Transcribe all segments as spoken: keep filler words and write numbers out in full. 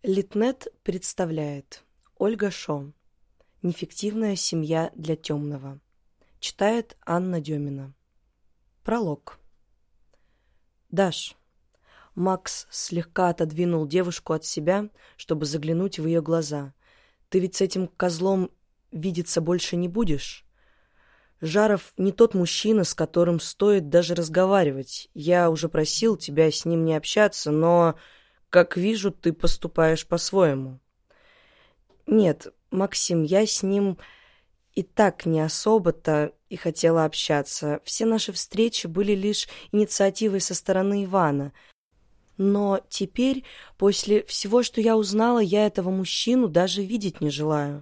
Литнет представляет Ольга Шо. Нефиктивная семья для темного. Читает Анна Демина. Пролог. Даш. Макс слегка отодвинул девушку от себя, чтобы заглянуть в ее глаза. Ты ведь с этим козлом видеться больше не будешь? Жаров не тот мужчина, с которым стоит даже разговаривать. Я уже просил тебя с ним не общаться, но, как вижу, ты поступаешь по-своему. Нет, Максим, я с ним и так не особо-то и хотела общаться. Все наши встречи были лишь инициативой со стороны Ивана. Но теперь, после всего, что я узнала, я этого мужчину даже видеть не желаю.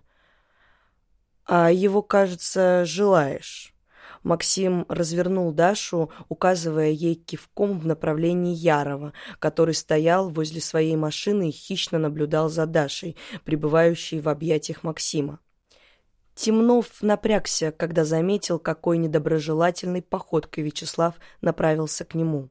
А его, кажется, желаешь. Максим развернул Дашу, указывая ей кивком в направлении Ярова, который стоял возле своей машины и хищно наблюдал за Дашей, пребывающей в объятиях Максима. Темнов напрягся, когда заметил, какой недоброжелательной походкой Вячеслав направился к нему.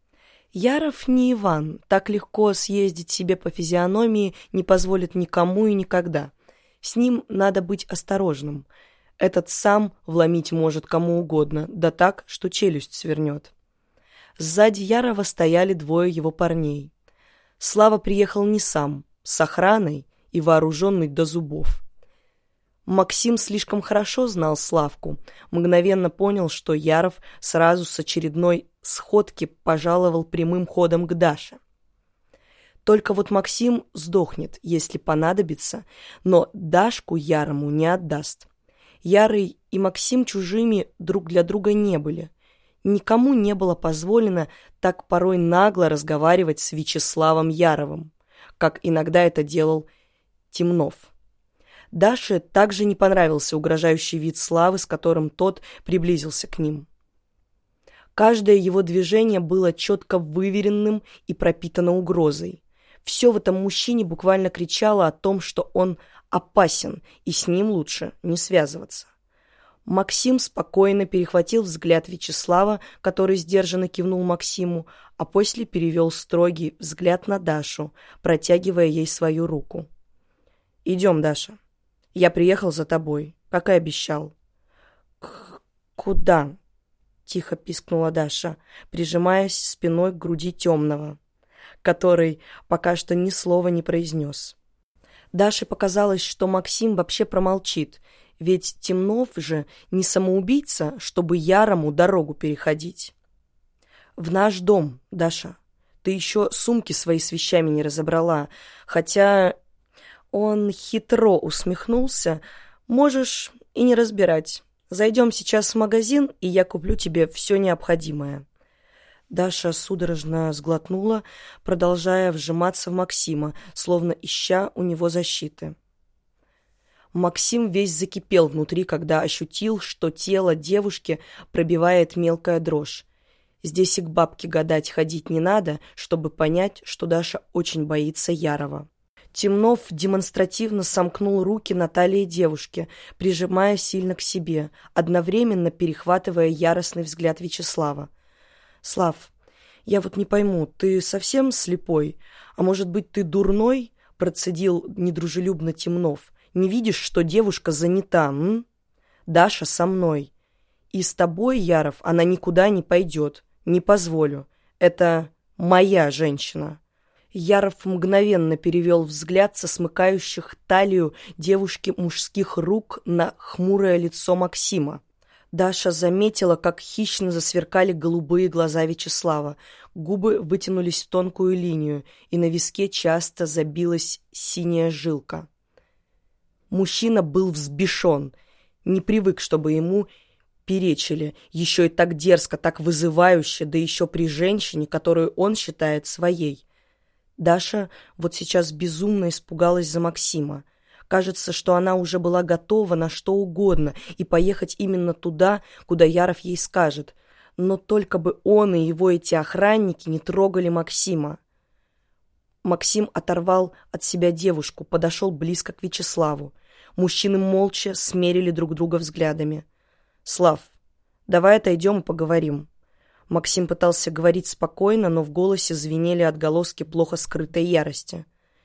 Яров не Иван, так легко съездить себе по физиономии не позволит никому и никогда. С ним надо быть осторожным. Этот сам вломить может кому угодно, да так, что челюсть свернет. Сзади Ярова стояли двое его парней. Слава приехал не сам, с охраной и вооруженный до зубов. Максим слишком хорошо знал Славку, мгновенно понял, что Яров сразу с очередной сходки пожаловал прямым ходом к Даше. Только вот Максим сдохнет, если понадобится, но Дашку Ярому не отдаст. Ярый и Максим чужими друг для друга не были. Никому не было позволено так порой нагло разговаривать с Вячеславом Яровым, как иногда это делал Темнов. Даше также не понравился угрожающий вид Славы, с которым тот приблизился к ним. Каждое его движение было четко выверенным и пропитано угрозой. Все в этом мужчине буквально кричало о том, что он опасен, и с ним лучше не связываться. Максим спокойно перехватил взгляд Вячеслава, который сдержанно кивнул Максиму, а после перевел строгий взгляд на Дашу, протягивая ей свою руку. «Идем, Даша. Я приехал за тобой, как и обещал». «К- куда?» — тихо пискнула Даша, прижимаясь спиной к груди темного, который пока что ни слова не произнес. Даше показалось, что Максим вообще промолчит, ведь Темнов же не самоубийца, чтобы Ярому дорогу переходить. «В наш дом, Даша. Ты еще сумки свои с вещами не разобрала, хотя...» Он хитро усмехнулся. «Можешь и не разбирать. Зайдем сейчас в магазин, и я куплю тебе все необходимое». Даша судорожно сглотнула, продолжая вжиматься в Максима, словно ища у него защиты. Максим весь закипел внутри, когда ощутил, что тело девушки пробивает мелкая дрожь. Здесь и к бабке гадать ходить не надо, чтобы понять, что Даша очень боится Ярова. Темнов демонстративно сомкнул руки на талии девушки, прижимая сильно к себе, одновременно перехватывая яростный взгляд Вячеслава. «Слав, я вот не пойму, ты совсем слепой? А может быть, ты дурной?» — процедил недружелюбно Темнов. «Не видишь, что девушка занята, м? Даша со мной. И с тобой, Яров, она никуда не пойдет. Не позволю. Это моя женщина». Яров мгновенно перевел взгляд со смыкающих талию девушки мужских рук на хмурое лицо Максима. Даша заметила, как хищно засверкали голубые глаза Вячеслава. Губы вытянулись в тонкую линию, и на виске часто забилась синяя жилка. Мужчина был взбешен, не привык, чтобы ему перечили, еще и так дерзко, так вызывающе, да еще при женщине, которую он считает своей. Даша вот сейчас безумно испугалась за Максима. Кажется, что она уже была готова на что угодно и поехать именно туда, куда Яров ей скажет. Но только бы он и его эти охранники не трогали Максима. Максим оторвал от себя девушку, подошел близко к Вячеславу. Мужчины молча смерили друг друга взглядами. «Слав, давай отойдем и поговорим». Максим пытался говорить спокойно, но в голосе звенели отголоски плохо скрытой ярости.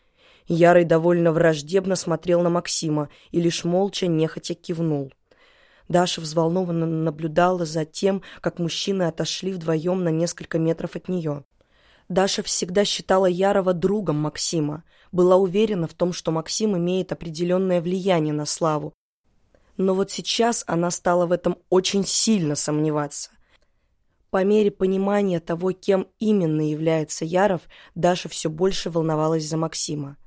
Ярый довольно враждебно смотрел на Максима и лишь молча нехотя кивнул. Даша взволнованно наблюдала за тем, как мужчины отошли вдвоем на несколько метров от нее. Даша всегда считала Ярова другом Максима, была уверена в том, что Максим имеет определенное влияние на Славу. Но вот сейчас она стала в этом очень сильно сомневаться. По мере понимания того, кем именно является Яров, Даша все больше волновалась за Максима.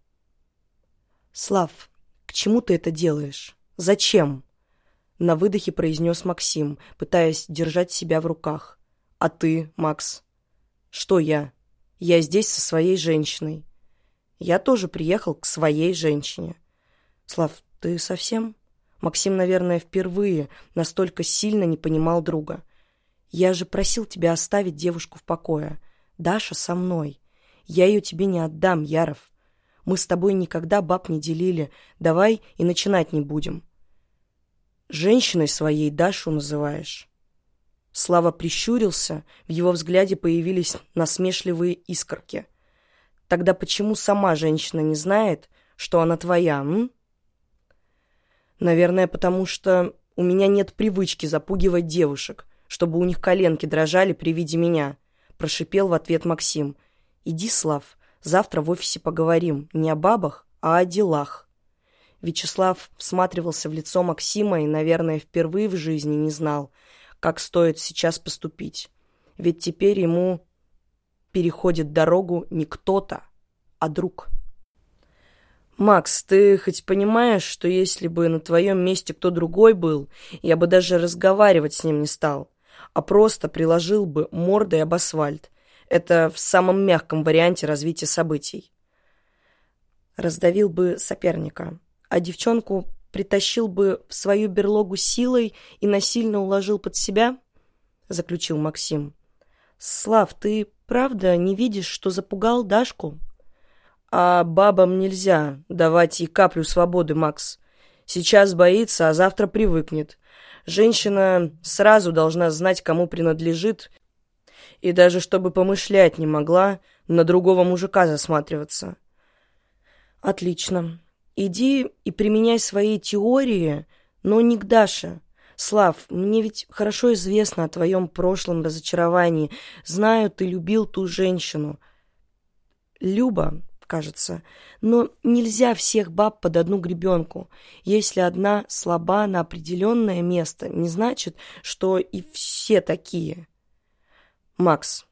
«Слав, к чему ты это делаешь? Зачем?» На выдохе произнес Максим, пытаясь держать себя в руках. «А ты, Макс?» «Что я? Я здесь со своей женщиной. Я тоже приехал к своей женщине». «Слав, ты совсем?» Максим, наверное, впервые настолько сильно не понимал друга. «Я же просил тебя оставить девушку в покое. Даша со мной. Я ее тебе не отдам, Яров. Мы с тобой никогда баб не делили. Давай и начинать не будем». «Женщиной своей Дашу называешь?» Слава прищурился, в его взгляде появились насмешливые искорки. «Тогда почему сама женщина не знает, что она твоя, м?» «Наверное, потому что у меня нет привычки запугивать девушек, чтобы у них коленки дрожали при виде меня», — прошипел в ответ Максим. «Иди, Слав, завтра в офисе поговорим не о бабах, а о делах». Вячеслав всматривался в лицо Максима и, наверное, впервые в жизни не знал, как стоит сейчас поступить. Ведь теперь ему переходит дорогу не кто-то, а друг. «Макс, ты хоть понимаешь, что если бы на твоем месте кто другой был, я бы даже разговаривать с ним не стал, а просто приложил бы мордой об асфальт. Это в самом мягком варианте развития событий. Раздавил бы соперника, а девчонку притащил бы в свою берлогу силой и насильно уложил под себя?» — заключил Максим. «Слав, ты правда не видишь, что запугал Дашку?» «А бабам нельзя давать ей каплю свободы, Макс. Сейчас боится, а завтра привыкнет. Женщина сразу должна знать, кому принадлежит, и даже чтобы помышлять не могла на другого мужика засматриваться». «Отлично. Иди и применяй свои теории, но не к Даше. Слав, мне ведь хорошо известно о твоем прошлом разочаровании. Знаю, ты любил ту женщину. Люба, кажется. Но нельзя всех баб под одну гребенку. Если одна слаба на определенное место, не значит, что и все такие». «Макс,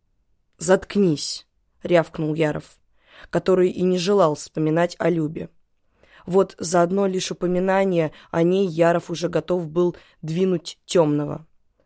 заткнись», — рявкнул Яров, который и не желал вспоминать о Любе. Вот за одно лишь упоминание о ней Яров уже готов был двинуть Темного.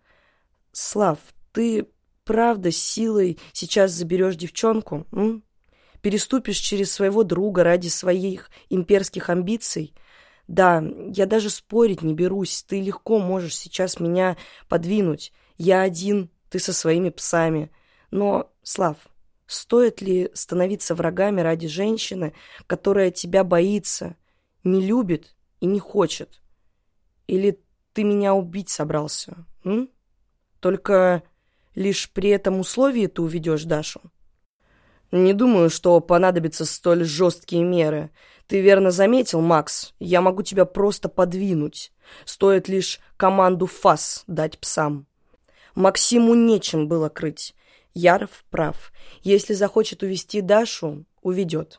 «Слав, ты правда силой сейчас заберешь девчонку, м? Переступишь через своего друга ради своих имперских амбиций? Да, я даже спорить не берусь, ты легко можешь сейчас меня подвинуть. Я один, ты со своими псами. Но, Слав, стоит ли становиться врагами ради женщины, которая тебя боится, не любит и не хочет? Или ты меня убить собрался, м? Только лишь при этом условии ты уведешь Дашу?» «Не думаю, что понадобятся столь жесткие меры. Ты верно заметил, Макс, я могу тебя просто подвинуть. Стоит лишь команду ФАС дать псам». Максиму нечем было крыть. Яров прав. Если захочет увести Дашу, уведет.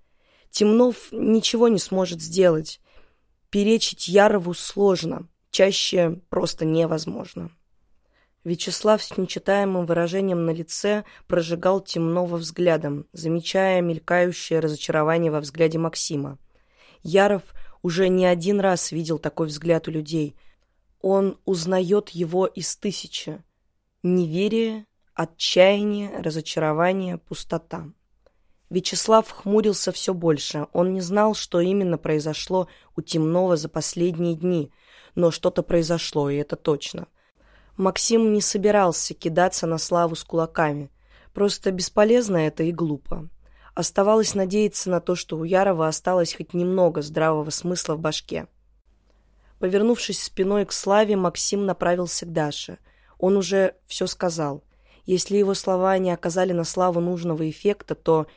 Темнов ничего не сможет сделать. Перечить Ярову сложно, чаще просто невозможно. Вячеслав с нечитаемым выражением на лице прожигал Темнова взглядом, замечая мелькающее разочарование во взгляде Максима. Яров уже не один раз видел такой взгляд у людей. Он узнает его из тысячи. Неверие, отчаяние, разочарование, пустота. Вячеслав хмурился все больше. Он не знал, что именно произошло у Темнова за последние дни, но что-то произошло, и это точно. Максим не собирался кидаться на Славу с кулаками. Просто бесполезно это и глупо. Оставалось надеяться на то, что у Ярова осталось хоть немного здравого смысла в башке. Повернувшись спиной к Славе, Максим направился к Даше. Он уже все сказал. Если его слова не оказали на Славу нужного эффекта, то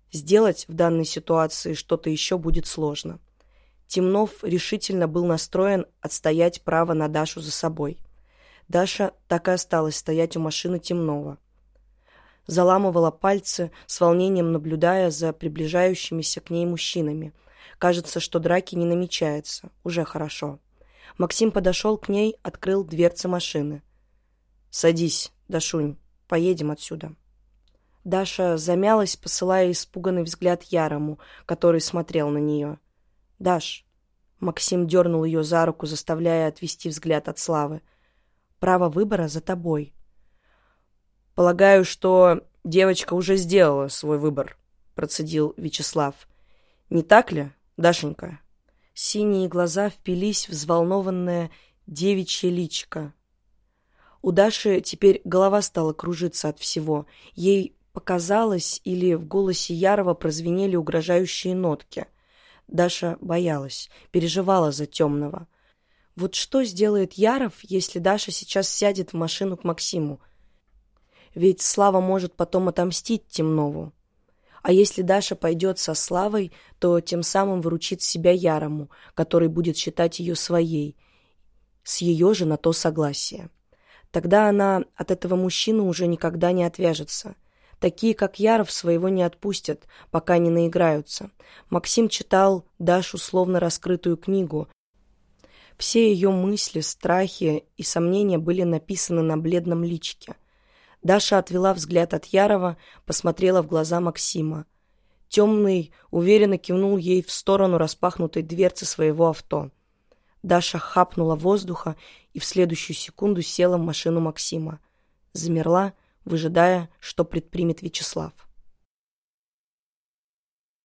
Сделать в данной ситуации что-то еще будет сложно. Темнов решительно был настроен отстоять право на Дашу за собой. Даша так и осталась стоять у машины Темнова. Заламывала пальцы, с волнением наблюдая за приближающимися к ней мужчинами. Кажется, что драки не намечается. Уже хорошо. Максим подошел к ней, открыл дверцы машины. «Садись, Дашунь, поедем отсюда». Даша замялась, посылая испуганный взгляд Ярому, который смотрел на нее. «Даш», — Максим дернул ее за руку, заставляя отвести взгляд от Славы, — «право выбора за тобой». «Полагаю, что девочка уже сделала свой выбор», — процедил Вячеслав. «Не так ли, Дашенька?» Синие глаза впились в взволнованное девичье личико. У Даши теперь голова стала кружиться от всего. Ей показалось, или в голосе Ярова прозвенели угрожающие нотки. Даша боялась, переживала за Темного. Вот что сделает Яров, если Даша сейчас сядет в машину к Максиму? Ведь Слава может потом отомстить Темнову. А если Даша пойдет со Славой, то тем самым выручит себя Ярому, который будет считать ее своей, с ее же на то согласие. Тогда она от этого мужчины уже никогда не отвяжется. Такие, как Яров, своего не отпустят, пока не наиграются. Максим читал Дашу словно раскрытую книгу. Все ее мысли, страхи и сомнения были написаны на бледном личике. Даша отвела взгляд от Ярова, посмотрела в глаза Максима. Темный уверенно кивнул ей в сторону распахнутой дверцы своего авто. Даша хапнула воздуха и в следующую секунду села в машину Максима. Замерла, выжидая, что предпримет Вячеслав.